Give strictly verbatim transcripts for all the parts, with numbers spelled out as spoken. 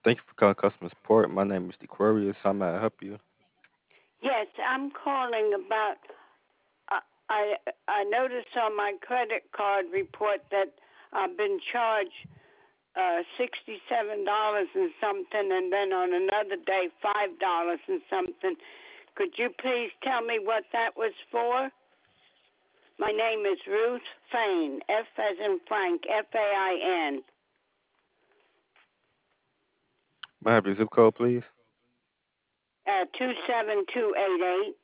Thank you for calling customer support. My name is Aquarius. How may I help you? Yes, I'm calling about. Uh, I I noticed on my credit card report that I've been charged uh, sixty-seven dollars and something, and then on another day five dollars and something. Could you please tell me what that was for? My name is Ruth Fain, F as in Frank, F A I N. May I have your zip code, please? Uh, two seven two eight eight.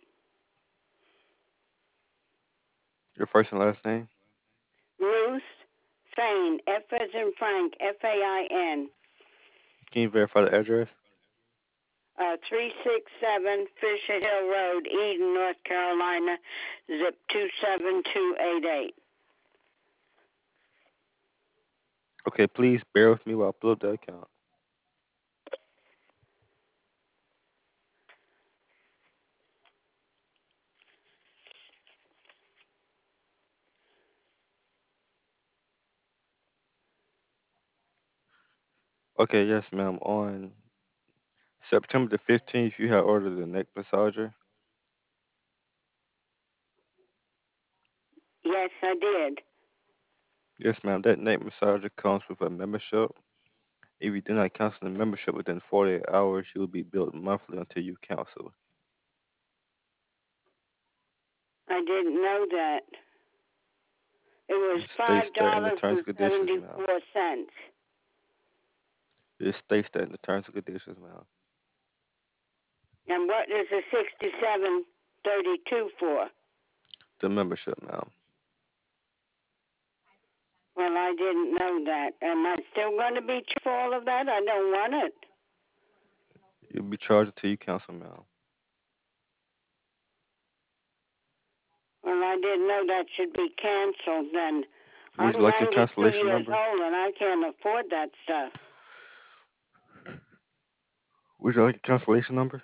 Your first and last name? Ruth Fain, F as in Frank, F A I N. Can you verify the address? Uh, three six seven Fisher Hill Road, Eden, North Carolina, zip two seven two eight eight. Okay, please bear with me while I pull up the account. Okay, yes, ma'am. On September the fifteenth, you had ordered a neck massager. Yes, I did. Yes, ma'am. That neck massager comes with a membership. If you do not cancel the membership within forty-eight hours, you will be billed monthly until you cancel. I didn't know that. It was It states five that in the dollars terms and and conditions, seventy ma'am. four cents. It states that in the terms and conditions, ma'am. And what is the sixty seven thirty two for? The membership, ma'am. Well, I didn't know that. Am I still going to be charged for all of that? I don't want it. You'll be charged until you cancel, ma'am. Well, I didn't know that should be canceled then. Would I'm you like your ninety two cancellation years number? old and I can't afford that stuff. Would you like a cancellation number?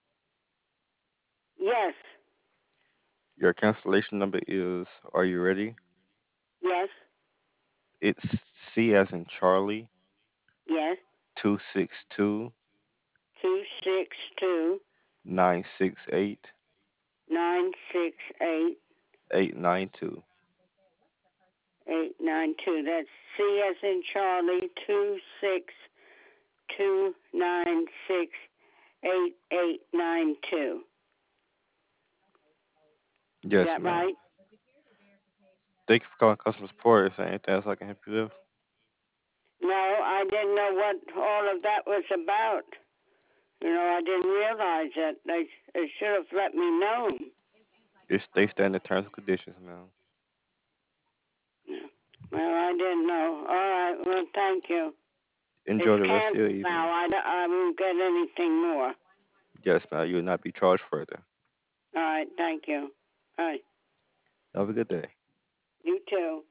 Yes, Your cancellation number is, are you ready? yes, It's C as in Charlie, yes. two six two, Two six two nine six eight, nine six eight eight nine two. eight nine two. That's C as in Charlie. Two six two nine six eight eight nine two. Is Yes, that ma'am. right? Thank you for calling customer support. Is there anything else I can help you with? No, I didn't know what all of that was about. You know, I didn't realize that. They, they should have let me know. It states that in the terms and conditions, ma'am. Well, I didn't know. All right. Well, thank you. It's Enjoy the rest of your canceled evening. now. I, I won't get anything more. Yes, ma'am. You will not be charged further. All right. Thank you. All right. Have a good day. You too.